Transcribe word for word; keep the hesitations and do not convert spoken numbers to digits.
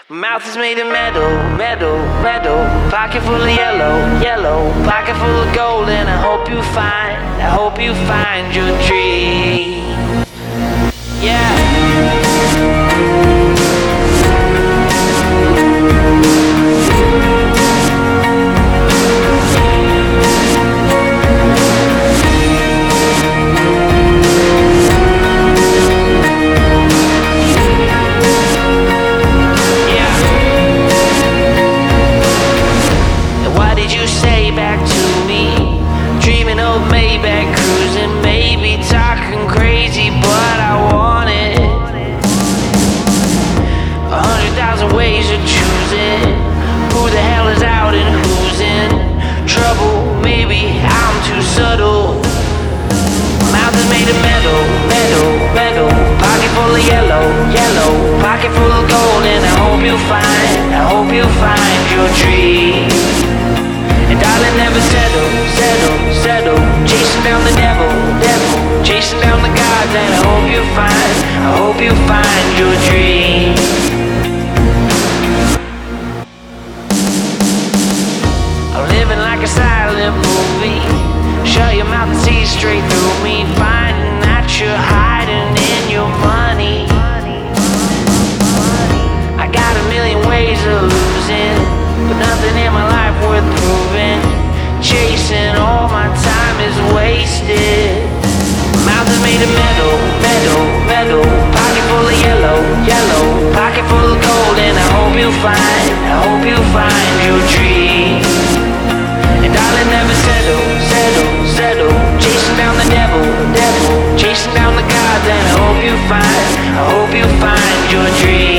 Mouth is made of metal, metal, metal. Pocket full of yellow, yellow. Pocket full of gold, and I hope you find, I hope you find your dream. Yeah. Maybach cruising, maybe talking crazy, but I want it. A hundred thousand ways of choosing. Who the hell is out and who's in trouble? Maybe I'm too subtle. Mouth is made of metal, metal, metal. Pocket full of yellow, yellow. Pocket full of gold, and I hope you find, I hope you find your dream. And darling, never settle, settle, settle. Chasing down the devil, devil. Chasing down the gods, and I hope you find, I hope you find your dream. I'm living like a silent movie. Shut your mouth and see straight through me. Finding that you're hiding in your money. I got a million ways of losing, but nothing in my life worth proving. Chasing all my time is wasted. Mouth is made of metal, metal, metal. Pocket full of yellow, yellow. Pocket full of gold, and I hope you find, I hope you find your dream. And darling, never settle, settle, settle. Chasing down the devil, devil. Chasing down the gods, and I hope you find, I hope you find your dream.